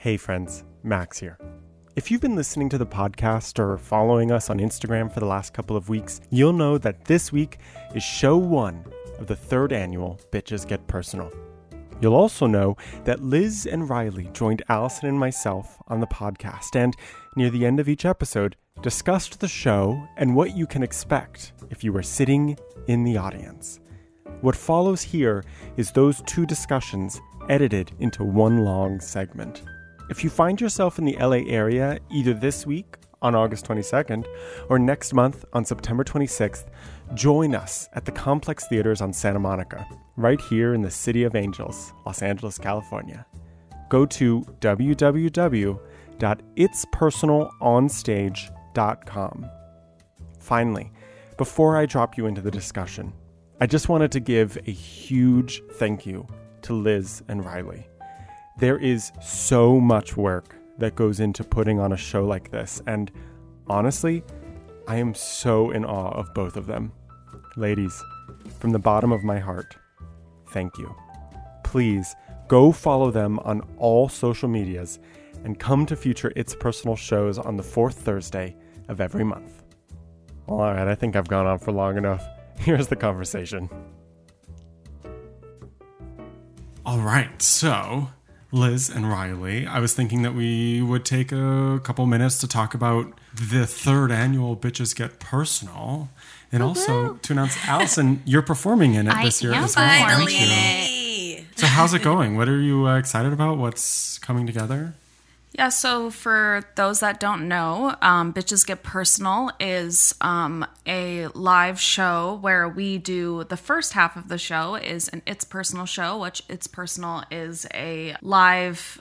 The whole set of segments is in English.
Hey friends, Max here. If you've been listening to the podcast or following us on Instagram for the last couple of weeks, you'll know that this week is show 1 of the 3rd annual Bitches Get Personal. You'll also know that Liz and Riley joined Allison and myself on the podcast and, near the end of each episode, discussed the show and what you can expect if you were sitting in the audience. What follows here is those 2 discussions edited into one long segment. If you find yourself in the LA area either this week on August 22nd or next month on September 26th, join us at the Complex Theaters on Santa Monica, right here in the City of Angels, Los Angeles, California. Go to www.itspersonalonstage.com. Finally, before I drop you into the discussion, I just wanted to give a huge thank you to Liz and Riley. There is so much work that goes into putting on a show like this, and honestly, I am so in awe of both of them. Ladies, from the bottom of my heart, thank you. Please go follow them on all social medias and come to future It's Personal shows on the 4th Thursday of every month. All right, I think I've gone on for long enough. Here's the conversation. All right, so Liz and Riley, I was thinking that we would take a couple minutes to talk about the 3rd annual Bitches Get Personal, and also to announce, Allison, you're performing in it this year as well, aren't you? So how's it going? What are you excited about? What's coming together? Yeah, so for those that don't know, Bitches Get Personal is a live show where we do the first half of the show is an It's Personal show, which It's Personal is a live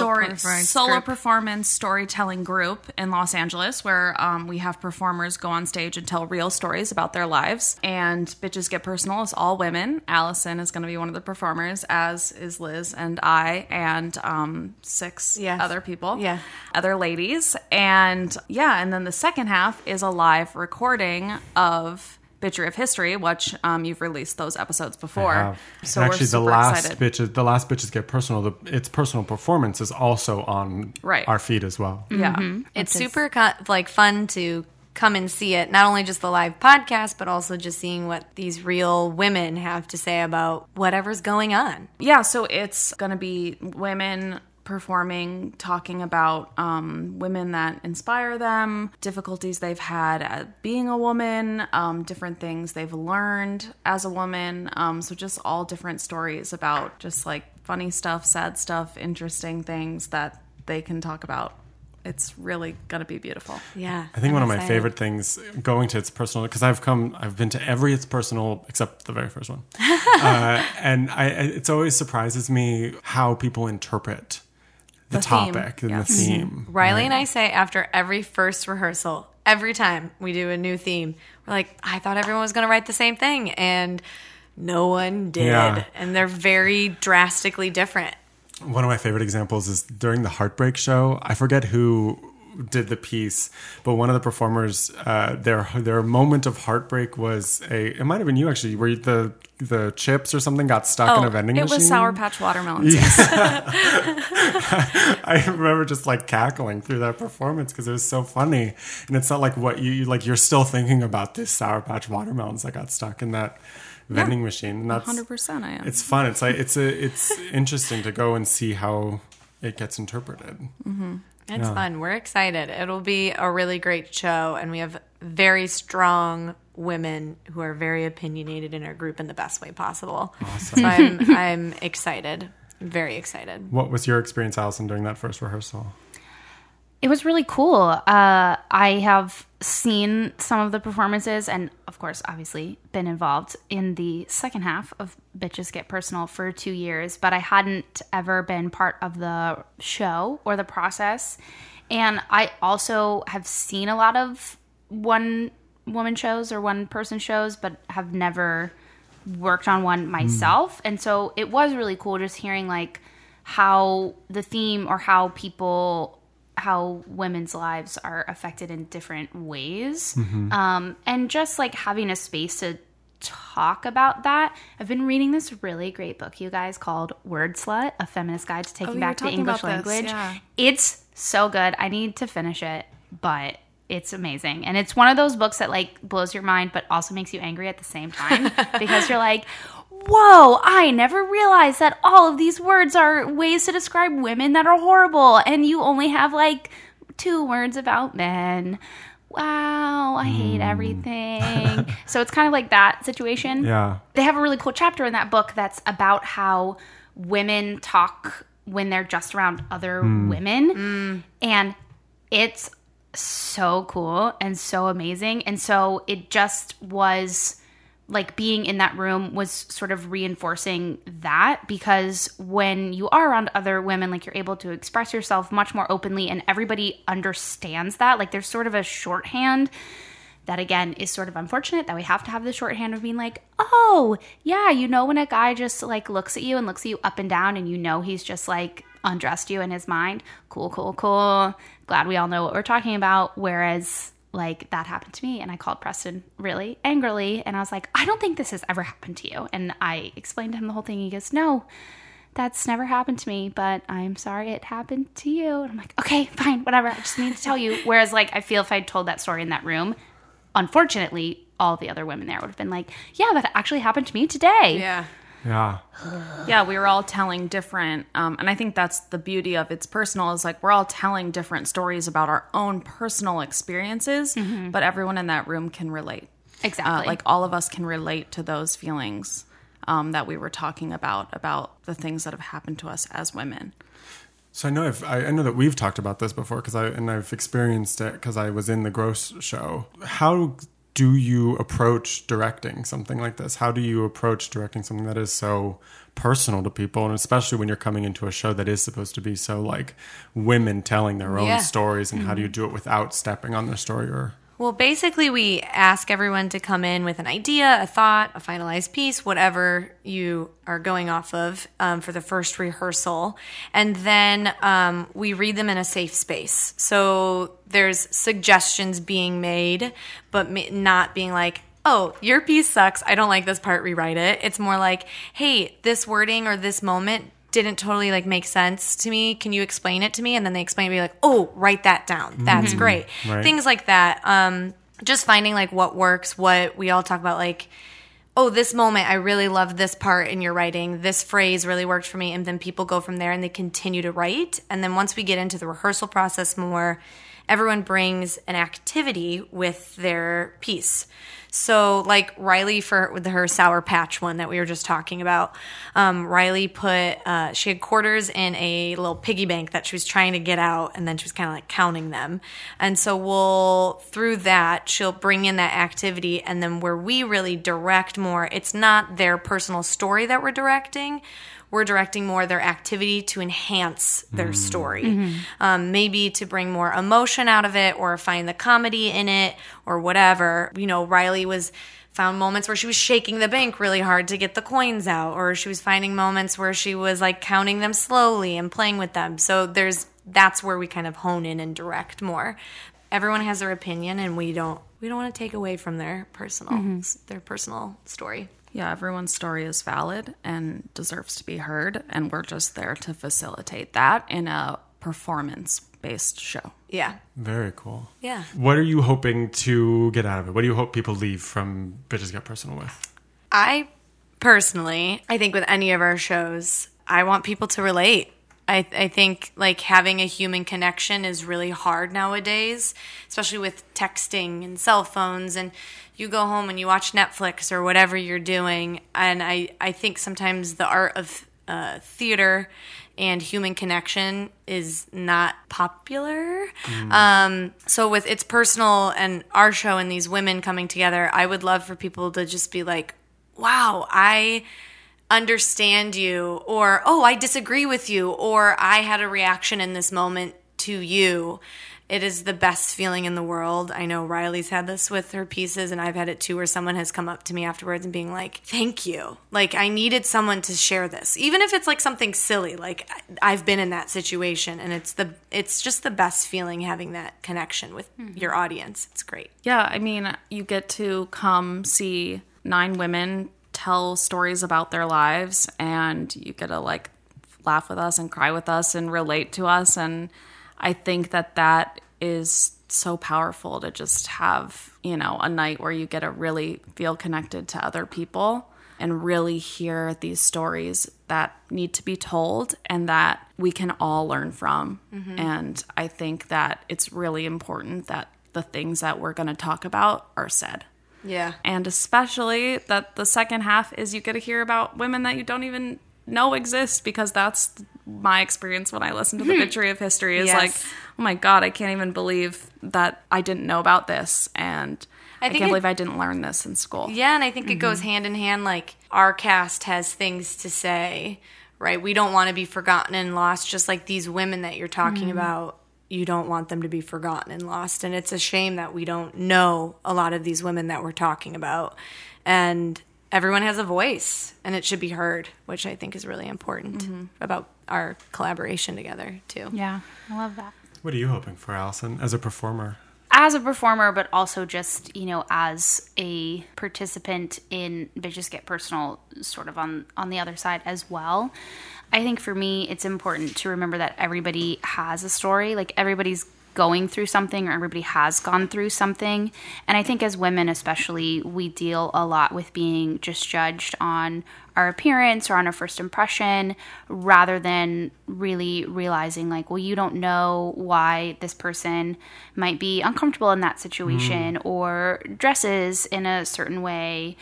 solo performance storytelling group in Los Angeles where we have performers go on stage and tell real stories about their lives. And Bitches Get Personal is all women. Allison is going to be one of the performers, as is Liz and I and 6 other people. Yeah. Other ladies. And then the second half is a live recording of Bitchery of History, which you've released those episodes before. So and actually, we're excited. the last Bitches Get Personal, It's Personal performance is also on our feed as well. Yeah. Mm-hmm. It's super fun to come and see it, not only just the live podcast, but also just seeing what these real women have to say about whatever's going on. Yeah, so it's going to be women performing, talking about women that inspire them, difficulties they've had at being a woman, different things they've learned as a woman. So just all different stories about just like funny stuff, sad stuff, interesting things that they can talk about. It's really going to be beautiful. Yeah. I think one of my favorite things going to It's Personal, because I've been to every It's Personal except the very first one. And it always surprises me how people interpret the topic and the theme. Riley and I say after every first rehearsal, every time we do a new theme, we're like, I thought everyone was going to write the same thing, and no one did. Yeah. And they're very drastically different. One of my favorite examples is during the Heartbreak show. I forget who did the piece, but one of the performers, their moment of heartbreak was it might have been you actually, where the chips or something got stuck in a vending machine. It was Sour Patch Watermelons. Yes. I remember just like cackling through that performance because it was so funny, and it's not like what you're still thinking about this Sour Patch Watermelons that got stuck in that vending machine. And that's 100% I am. It's fun. It's like it's interesting to go and see how it gets interpreted. Mm-hmm. It's fun. We're excited. It'll be a really great show, and we have very strong women who are very opinionated in our group in the best way possible. Awesome. So I'm excited. I'm very excited. What was your experience, Allison, during that first rehearsal? It was really cool. I have seen some of the performances and, of course, obviously been involved in the second half of Bitches Get Personal for 2 years, but I hadn't ever been part of the show or the process. And I also have seen a lot of one-woman shows or one-person shows, but have never worked on one myself. And so it was really cool just hearing, like, how the theme or how women's lives are affected in different ways. Mm-hmm. And just like having a space talk about that, I've been reading this really great book, you guys, called Word Slut, A Feminist Guide to Taking Back the English Language. Yeah. It's so good. I need to finish it, but it's amazing. And it's one of those books that like blows your mind, but also makes you angry at the same time because you're like, whoa, I never realized that all of these words are ways to describe women that are horrible. And you only have like 2 words about men. Wow, I hate everything. So it's kind of like that situation. Yeah. They have a really cool chapter in that book that's about how women talk when they're just around other women. And it's so cool and so amazing. And so it just was like being in that room was sort of reinforcing that, because when you are around other women, like you're able to express yourself much more openly and everybody understands that. Like there's sort of a shorthand that, again, is sort of unfortunate that we have to have the shorthand of being like, oh, yeah, you know, when a guy just like looks at you and looks at you up and down and you know he's just like undressed you in his mind. Cool. Glad we all know what we're talking about. Whereas like that happened to me and I called Preston really angrily and I was like, I don't think this has ever happened to you. And I explained to him the whole thing. He goes, no, that's never happened to me, but I'm sorry it happened to you. And I'm like, okay, fine, whatever. I just need to tell you. Whereas like I feel if I'd told that story in that room, unfortunately, all the other women there would have been like, yeah, that actually happened to me today. Yeah. Yeah. Yeah, we were all telling different, and I think that's the beauty of It's Personal, is like we're all telling different stories about our own personal experiences, but everyone in that room can relate. Exactly. Like all of us can relate to those feelings that we were talking about the things that have happened to us as women. So I know that we've talked about this before because I've experienced it because I was in the Gross show. How do you approach directing something like this? How do you approach directing something that is so personal to people, and especially when you're coming into a show that is supposed to be so like women telling their own stories, and how do you do it without stepping on their story? Or Well, basically, we ask everyone to come in with an idea, a thought, a finalized piece, whatever you are going off of for the first rehearsal. And then we read them in a safe space. So there's suggestions being made, but not being like, oh, your piece sucks. I don't like this part. Rewrite it. It's more like, hey, this wording or this moment didn't totally like make sense to me. Can you explain it to me? And then they explain it, be like, oh, write that down. That's great. Right. Things like that. Just finding like what works, what we all talk about, like, oh, this moment, I really love this part in your writing. This phrase really worked for me. And then people go from there and they continue to write. And then once we get into the rehearsal process more, everyone brings an activity with their piece. So like Riley with her Sour Patch one that we were just talking about, Riley put, she had quarters in a little piggy bank that she was trying to get out, and then she was kind of like counting them. And so through that, she'll bring in that activity, and then where we really direct more, it's not their personal story that we're directing more their activity to enhance their story. Maybe to bring more emotion out of it or find the comedy in it or whatever. You know, Riley found moments where she was shaking the bank really hard to get the coins out, or she was finding moments where she was like counting them slowly and playing with them. So that's where we kind of hone in and direct more. Everyone has their opinion, and we don't want to take away from their personal story. Yeah, everyone's story is valid and deserves to be heard, and we're just there to facilitate that in a performance-based show. Yeah. very cool. Yeah. What are you hoping to get out of it? What do you hope people leave from Bitches Get Personal with? I think with any of our shows, I want people to relate. I think like having a human connection is really hard nowadays, especially with texting and cell phones, and you go home and you watch Netflix or whatever you're doing. And I think sometimes the art of theater and human connection is not popular. So with It's Personal and our show and these women coming together, I would love for people to just be like, wow, I understand you, or, oh, I disagree with you, or I had a reaction in this moment to you. It is the best feeling in the world. I know Riley's had this with her pieces, and I've had it too, where someone has come up to me afterwards and being like, thank you. Like, I needed someone to share this. Even if it's like something silly, like I've been in that situation, and it's just the best feeling having that connection with your audience. It's great. Yeah, I mean, you get to come see 9 women tell stories about their lives, and you get to like laugh with us and cry with us and relate to us. And I think that is so powerful to just have, you know, a night where you get to really feel connected to other people and really hear these stories that need to be told and that we can all learn from. And I think that it's really important that the things that we're going to talk about are said. Yeah. And especially that the second half is you get to hear about women that you don't even know exist, because that's my experience when I listen to the Bitchery of History is like, oh my God, I can't even believe that I didn't know about this. And I can't believe I didn't learn this in school. Yeah, and I think it goes hand in hand. Like, our cast has things to say, right? We don't want to be forgotten and lost, just like these women that you're talking about. You don't want them to be forgotten and lost. And it's a shame that we don't know a lot of these women that we're talking about. And everyone has a voice, and it should be heard, which I think is really important about our collaboration together, too. Yeah, I love that. What are you hoping for, Allison, as a performer? As a performer, but also just, you know, as a participant in Bitches Get Personal, sort of on the other side as well. I think for me, it's important to remember that everybody has a story. Like, everybody's going through something, or everybody has gone through something. And I think as women especially, we deal a lot with being just judged on our appearance or on our first impression, rather than really realizing, like, well, you don't know why this person might be uncomfortable in that situation, or dresses in a certain way,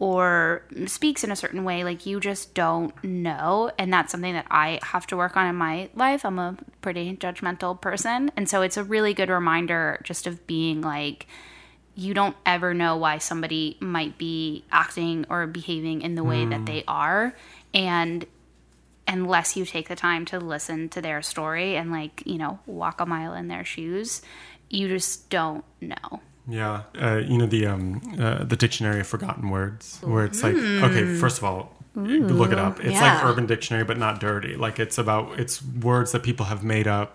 or speaks in a certain way. Like, you just don't know. And that's something that I have to work on in my life. I'm a pretty judgmental person. And so it's a really good reminder just of being like, you don't ever know why somebody might be acting or behaving in the way that they are. And unless you take the time to listen to their story and, like, you know, walk a mile in their shoes, you just don't know. Yeah, you know, the Dictionary of Forgotten Words, where it's like, okay, first of all, look it up. It's like Urban Dictionary, but not dirty. Like, it's words that people have made up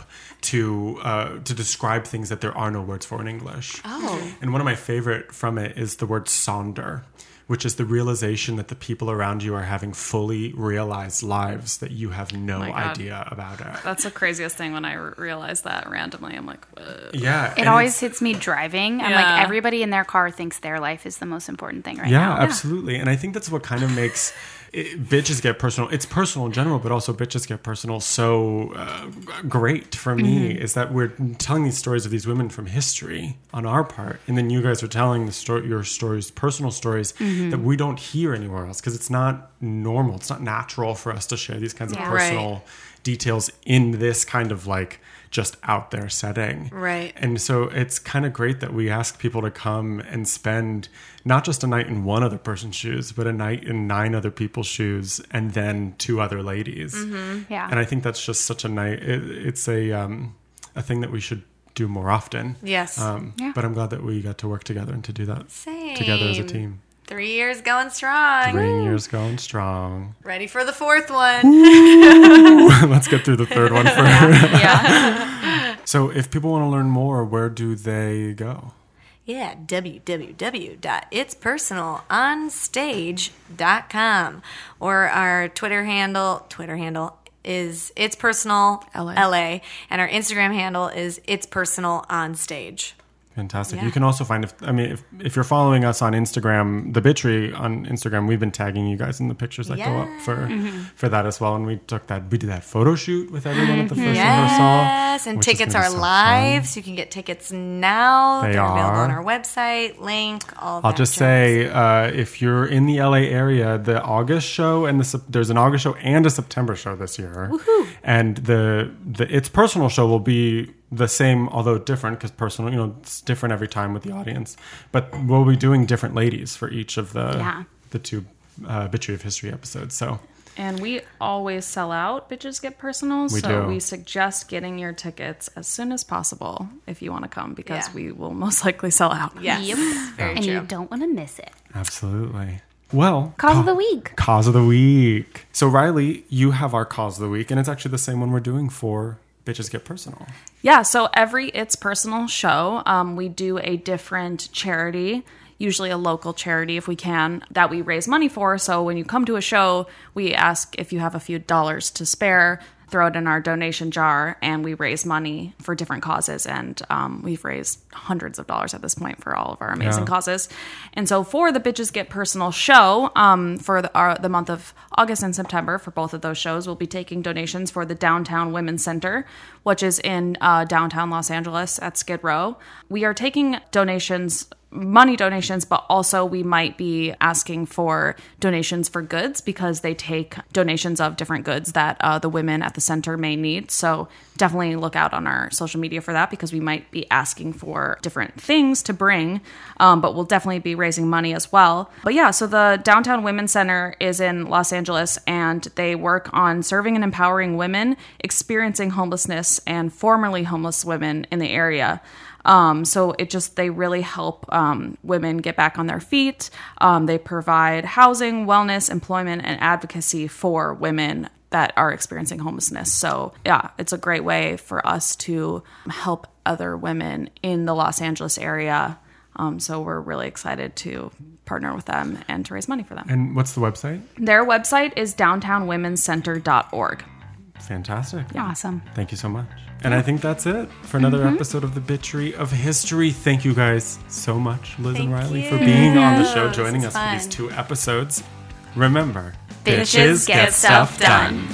to describe things that there are no words for in English. Oh. And one of my favorite from it is the word sonder, which is the realization that the people around you are having fully realized lives that you have no idea about it. That's the craziest thing when I realize that randomly. I'm like, whoa. Yeah. It always hits me driving. I'm like, everybody in their car thinks their life is the most important thing right now. Yeah, absolutely. And I think that's what kind of makes Bitches Get Personal. It's personal in general, but also Bitches Get Personal so great for me is that we're telling these stories of these women from history on our part, and then you guys are telling your stories, personal stories that we don't hear anywhere else, because it's not normal. It's not natural for us to share these kinds of personal details in this kind of, like, just out there setting. Right. And so it's kind of great that we ask people to come and spend not just a night in one other person's shoes, but a night in 9 other people's shoes, and then 2 other ladies. Yeah. And I think that's just such a night. It's a thing that we should do more often. Yes. But I'm glad that we got to work together and to do that Same. together as a team. 3 years going strong. 3 years going strong. Ready for the 4th one. Let's get through the 3rd one first. So if people want to learn more, where do they go? Yeah, www.itspersonalonstage.com, or our Twitter handle is It's Personal LA, and our Instagram handle is It's Personal On Stage. Fantastic. Yeah. You can also find, if you're following us on Instagram, the Bitchery on Instagram, we've been tagging you guys in the pictures that go up for that as well. And we did that photo shoot with everyone at the first rehearsal. Yes, and tickets are live, so you can get tickets now. They're available on our website, link, all that. I'll just say, if you're in the LA area, the August show, and there's an August show and a September show this year. Woohoo. And the It's Personal show will be the same, although different, because personal, you know, it's different every time with the audience. But we'll be doing different ladies for each of the 2 Bitchery of History episodes. So, and we always sell out Bitches Get Personal, we suggest getting your tickets as soon as possible if you want to come, because we will most likely sell out. Yes. Yep. Very and true. you don't want to miss it. absolutely. Well, Cause of the week. Cause of the week. So, Riley, you have our Cause of the week, and it's actually the same one we're doing for Bitches Get Personal. Yeah, so every It's Personal show, we do a different charity. usually a local charity if we can, that we raise money for. So when you come to a show, we ask if you have a few dollars to spare, throw it in our donation jar, and we raise money for different causes. And we've raised hundreds of dollars at this point for all of our amazing causes. And so for the Bitches Get Personal show, for the month of August and September, for both of those shows, we'll be taking donations for the Downtown Women's Center, which is in downtown Los Angeles at Skid Row. We are taking money donations, but also we might be asking for donations for goods because they take donations of different goods that the women at the center may need. So definitely look out on our social media for that because we might be asking for different things to bring, but we'll definitely be raising money as well. But yeah, so the Downtown Women's Center is in Los Angeles, and they work on serving and empowering women experiencing homelessness and formerly homeless women in the area. So they really help women get back on their feet. They provide housing, wellness, employment, and advocacy for women that are experiencing homelessness. So yeah, it's a great way for us to help other women in the Los Angeles area. So we're really excited to partner with them and to raise money for them. And what's the website? Their website is downtownwomencenter.org. Fantastic. Yeah. Awesome. Thank you so much. And I think that's it for another episode of the Bitchery of History. Thank you guys so much, Liz and Riley, for being on the show, joining us for these 2 episodes. Remember, Bitches get stuff done.